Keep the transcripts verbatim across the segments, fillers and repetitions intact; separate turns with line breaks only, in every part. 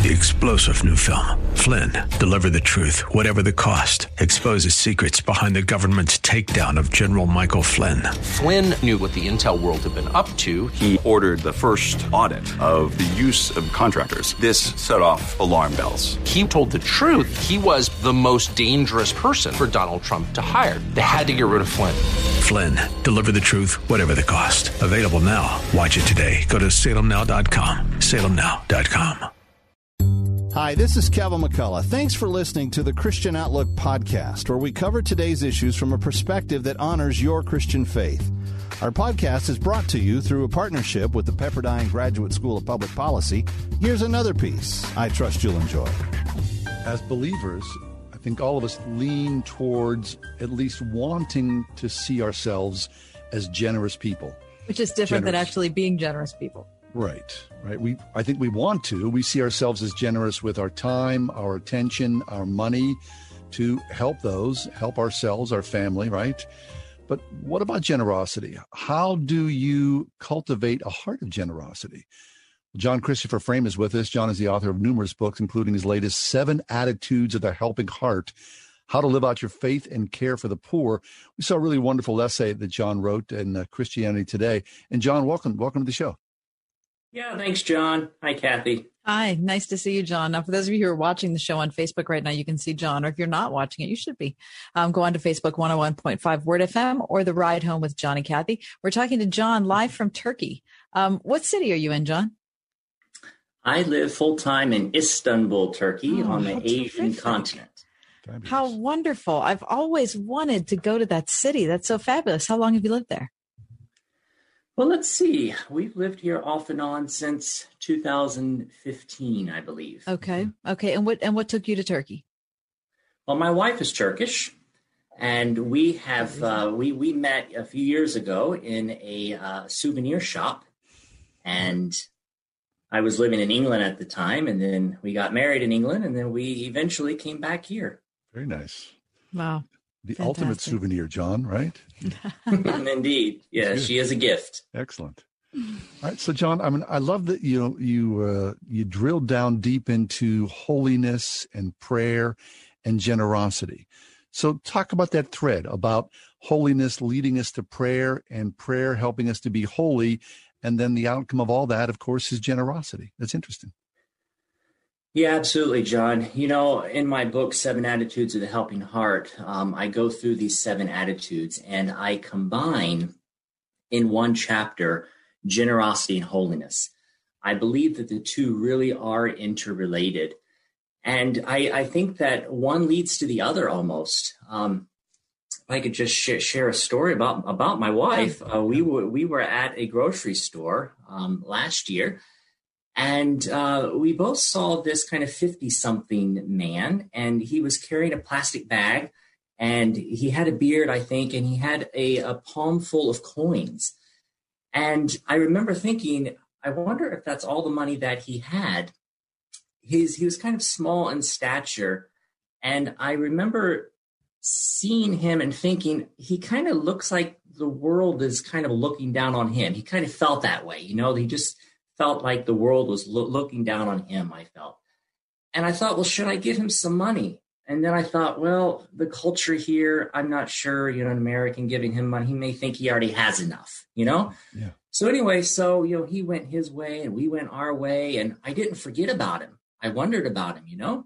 The explosive new film, Flynn, deliver the truth, whatever the cost, exposes secrets behind the government's takedown of General Michael Flynn.
Flynn knew what the intel world had been up to.
He ordered the first audit of the use of contractors. This set off alarm bells.
He told the truth. He was the most dangerous person for Donald Trump to hire. They had to get rid of Flynn.
Flynn, deliver the truth, whatever the cost. Available now. Watch it today. Go to salem now dot com. salem now dot com.
Hi, this is Kevin McCullough. Thanks for listening to the Christian Outlook podcast, where we cover today's issues from a perspective that honors your Christian faith. Our podcast is brought to you through a partnership with the Pepperdine Graduate School of Public Policy. Here's another piece I trust you'll enjoy.
As believers, I think all of us lean towards at least wanting to see ourselves as generous people.
Which is different
generous.
than actually being generous people.
Right, right. We, I think we want to. We see ourselves as generous with our time, our attention, our money to help those, help ourselves, our family, right? But what about generosity? How do you cultivate a heart of generosity? John Christopher Frame is with us. John is the author of numerous books, including his latest Seven Attitudes of the Helping Heart, How to Live Out Your Faith and Care for the Poor. We saw a really wonderful essay that John wrote in uh, Christianity Today. And John, welcome, welcome to the show.
Yeah, thanks, John. Hi, Kathy.
Hi, nice to see you, John. Now, for those of you who are watching the show on Facebook right now, you can see John, or if you're not watching it, you should be. Um, go on to Facebook one oh one point five Word F M or The Ride Home with John and Kathy. We're talking to John live from Turkey. Um, what city are you in, John?
I live full-time in Istanbul, Turkey,
oh,
on the Asian
terrific.
continent.
Fabulous.
How wonderful. I've always wanted to go to that city. That's so fabulous. How long have you lived there?
Well, let's see. We've lived here off and on since two thousand fifteen, I believe.
Okay. Okay. And what and what took you to Turkey?
Well, my wife is Turkish, and we have uh, we we met a few years ago in a uh, souvenir shop, and I was living in England at the time, and then we got married in England, and then we eventually came back here.
Very nice.
Wow.
The
Fantastic.
ultimate souvenir, John, right?
Indeed. Yeah, she is a gift.
Excellent. All right. So, John, I mean, I love that, you know, you, uh, you drilled down deep into holiness and prayer and generosity. So talk about that thread about holiness leading us to prayer and prayer helping us to be holy. And then the outcome of all that, of course, is generosity. That's interesting.
Yeah, absolutely, John. You know, in my book, Seven Attitudes of the Helping Heart, um, I go through these seven attitudes and I combine in one chapter generosity and holiness. I believe that the two really are interrelated. And I, I think that one leads to the other almost. Um, if I could just sh- share a story about, about my wife. Uh, we were we were at a grocery store um, last year. And uh, we both saw this kind of fifty-something man, and he was carrying a plastic bag, and he had a beard, I think, and he had a, a palm full of coins. And I remember thinking, I wonder if that's all the money that he had. His, he was kind of small in stature, and I remember seeing him and thinking, he kind of looks like the world is kind of looking down on him. He kind of felt that way, you know, he just felt like the world was lo- looking down on him, I felt. And I thought, well, should I give him some money? And then I thought, well, the culture here, I'm not sure, you know, an American giving him money, he may think he already has enough, you know?
Yeah.
So anyway, so, you know, he went his way and we went our way, and I didn't forget about him. I wondered about him, you know?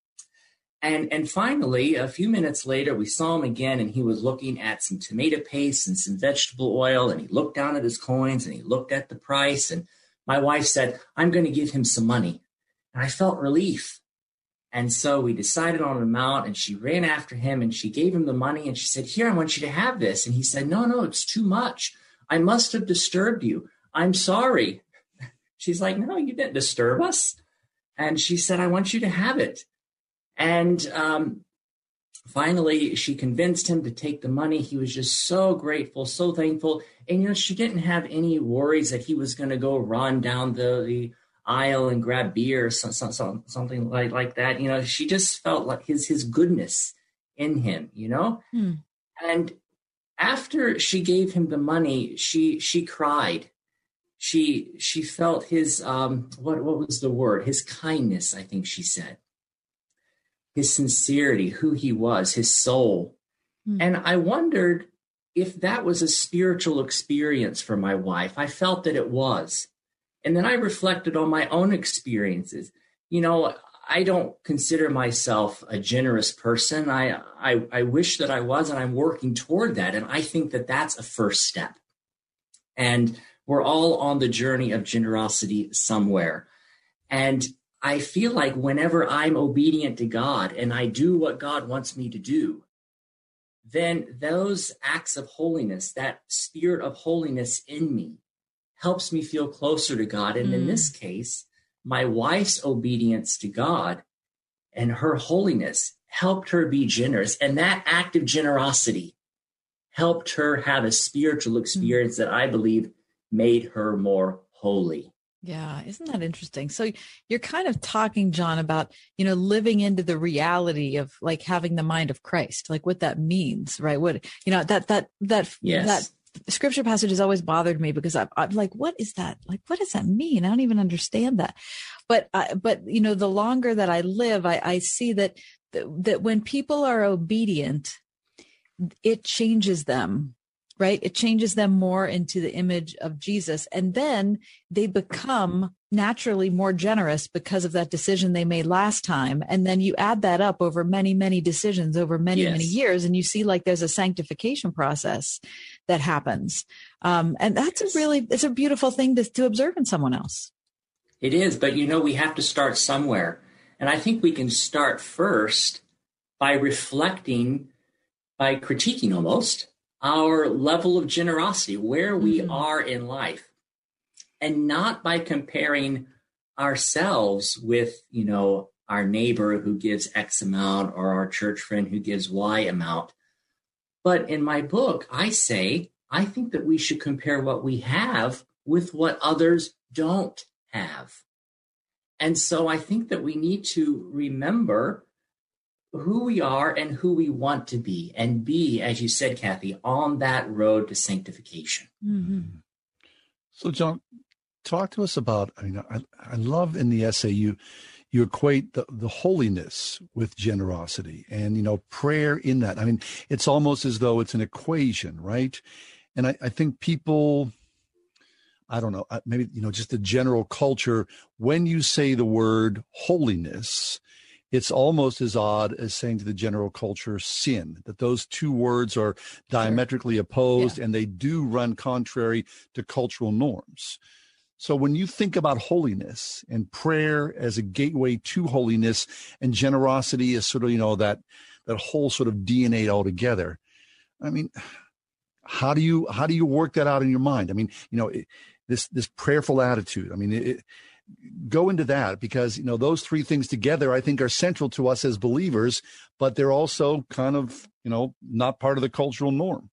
And and finally, a few minutes later, we saw him again, and he was looking at some tomato paste and some vegetable oil, and he looked down at his coins and he looked at the price, and my wife said, I'm going to give him some money. And I felt relief. And so we decided on an amount, and she ran after him and she gave him the money, and she said, here, I want you to have this. And he said, no, no, it's too much. I must have disturbed you. I'm sorry. She's like, no, you didn't disturb us. And she said, I want you to have it. And um, finally, she convinced him to take the money. He was just so grateful, so thankful. And, you know, she didn't have any worries that he was going to go run down the, the aisle and grab beer or some, some, something like, like that. You know, she just felt like his, his goodness in him, you know. Hmm. And after she gave him the money, she she cried. She she felt his, um, what, what was the word? His kindness, I think she said. His sincerity, who he was, his soul. Mm. And I wondered if that was a spiritual experience for my wife. I felt that it was. And then I reflected on my own experiences. You know, I don't consider myself a generous person. I, I, I wish that I was, and I'm working toward that. And I think that that's a first step. And we're all on the journey of generosity somewhere. And I feel like whenever I'm obedient to God and I do what God wants me to do, then those acts of holiness, that spirit of holiness in me, helps me feel closer to God. And mm. in this case, my wife's obedience to God and her holiness helped her be generous. And that act of generosity helped her have a spiritual experience mm. that I believe made her more holy.
Yeah. Isn't that interesting? So you're kind of talking, John, about, you know, living into the reality of like having the mind of Christ, like what that means, right? What, you know, that, that, that,
yes.
that scripture passage has always bothered me because I'm, I'm like, what is that? Like, what does that mean? I don't even understand that. But, uh, but, you know, the longer that I live, I, I see that, that when people are obedient, it changes them. Right? It changes them more into the image of Jesus. And then they become naturally more generous because of that decision they made last time. And then you add that up over many, many decisions over many, yes. many years. And you see like there's a sanctification process that happens. Um, and that's a really, it's a beautiful thing to, to observe in someone else.
It is. But, you know, we have to start somewhere. And I think we can start first by reflecting, by critiquing almost, our level of generosity, where we mm-hmm. are in life, and not by comparing ourselves with, you know, our neighbor who gives X amount or our church friend who gives Y amount. But in my book, I say, I think that we should compare what we have with what others don't have. And so I think that we need to remember who we are and who we want to be, and be, as you said, Kathy, on that road to sanctification.
Mm-hmm.
So, John, talk to us about, I mean, I, I love in the essay you you equate the, the holiness with generosity and, you know, prayer in that. I mean, it's almost as though it's an equation, right? And I, I think people, I don't know, maybe, you know, just the general culture, when you say the word holiness, it's almost as odd as saying to the general culture sin, that those two words are diametrically opposed yeah. and they do run contrary to cultural norms. So when you think about holiness and prayer as a gateway to holiness and generosity as sort of, you know, that, that whole sort of D N A altogether, I mean, how do you, how do you work that out in your mind? I mean, you know, it, this, this prayerful attitude, I mean, it, go into that, because, you know, those three things together, I think, are central to us as believers, but they're also kind of, you know, not part of the cultural norm.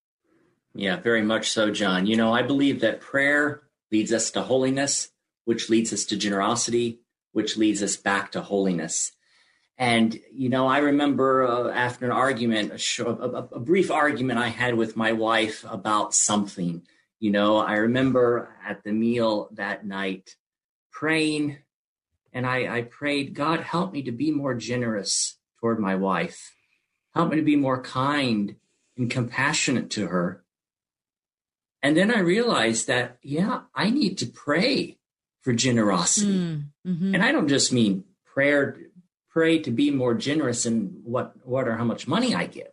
Yeah, very much so, John. You know, I believe that prayer leads us to holiness, which leads us to generosity, which leads us back to holiness. And, you know, I remember uh, after an argument, a, sh- a, a brief argument I had with my wife about something. You know, I remember at the meal that night, praying, and I, I prayed, God, help me to be more generous toward my wife. Help me to be more kind and compassionate to her. And then I realized that, yeah, I need to pray for generosity. Mm, mm-hmm. And I don't just mean prayer, pray to be more generous in what, what or how much money I give.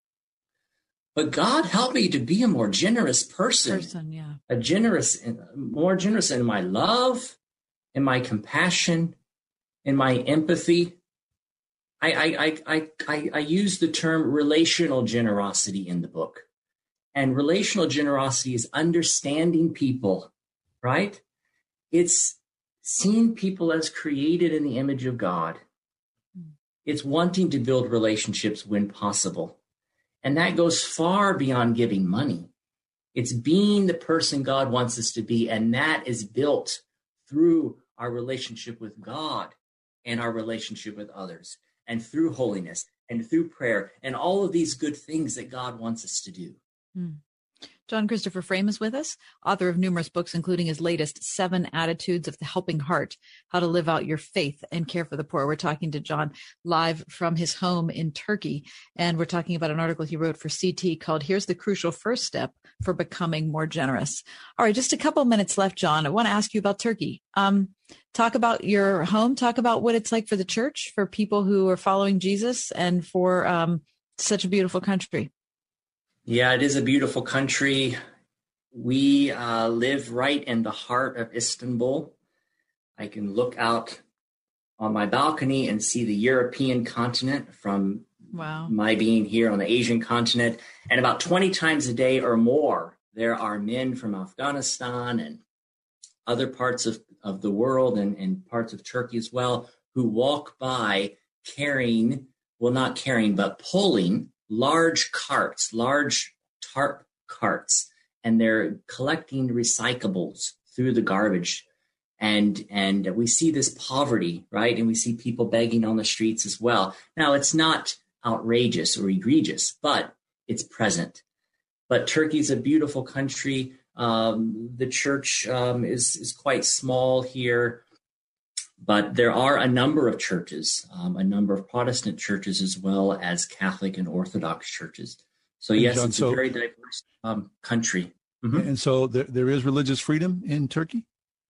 But God, help me to be a more generous person. person yeah. A generous, more generous in my love, in my compassion, in my empathy. I, I, I, I, I use the term relational generosity in the book. And relational generosity is understanding people, right? It's seeing people as created in the image of God. It's wanting to build relationships when possible. And that goes far beyond giving money. It's being the person God wants us to be. And that is built through our relationship with God and our relationship with others, and through holiness and through prayer and all of these good things that God wants us to do.
Mm. John Christopher Frame is with us, author of numerous books, including his latest, Seven Attitudes of the Helping Heart, How to Live Out Your Faith and Care for the Poor. We're talking to John live from his home in Turkey, and we're talking about an article he wrote for C T called Here's the Crucial First Step for Becoming More Generous. All right, just a couple minutes left, John. I want to ask you about Turkey. Um, talk about your home. Talk about what it's like for the church, for people who are following Jesus, and for um, such a beautiful country.
Yeah, it is a beautiful country. We uh, live right in the heart of Istanbul. I can look out on my balcony and see the European continent from
wow.
my being here on the Asian continent. And about twenty times a day or more, there are men from Afghanistan and other parts of, of the world and, and parts of Turkey as well who walk by carrying, well, not carrying, but pulling large carts, large tarp carts, and they're collecting recyclables through the garbage. And and we see this poverty, right? And we see people begging on the streets as well. Now, it's not outrageous or egregious, but it's present. But Turkey's a beautiful country. Um, the church um, is, is quite small here. But there are a number of churches, um, a number of Protestant churches, as well as Catholic and Orthodox churches. So, and yes, John, it's so, a very diverse um, country. Mm-hmm.
And so there, there is religious freedom in Turkey?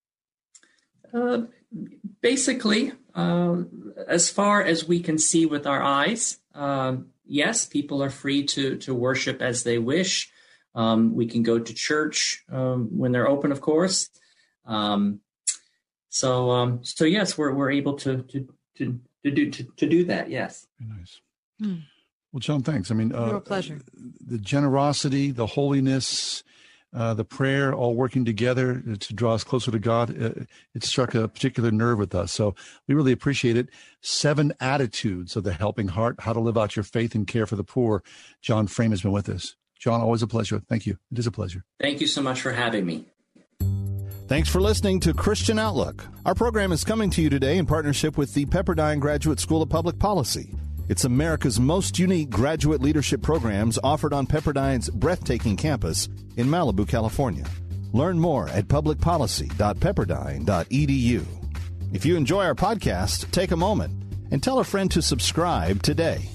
Uh, basically, uh, as far as we can see with our eyes, um, yes, people are free to, to worship as they wish. Um, we can go to church um, when they're open, of course. Um So, um, so yes, we're we're able to to to to do to, to do that. Yes.
Very nice. Hmm. Well, John, thanks. I mean, uh,
real pleasure.
The generosity, the holiness, uh, the prayer, all working together to draw us closer to God. Uh, it struck a particular nerve with us, so we really appreciate it. Seven Attitudes of the Helping Heart: How to Live Out Your Faith and Care for the Poor. John Frame has been with us. John, always a pleasure. Thank you. It is a pleasure.
Thank you so much for having me.
Thanks for listening to Christian Outlook. Our program is coming to you today in partnership with the Pepperdine Graduate School of Public Policy. It's America's most unique graduate leadership programs offered on Pepperdine's breathtaking campus in Malibu, California. Learn more at public policy dot pepperdine dot e d u. If you enjoy our podcast, take a moment and tell a friend to subscribe today.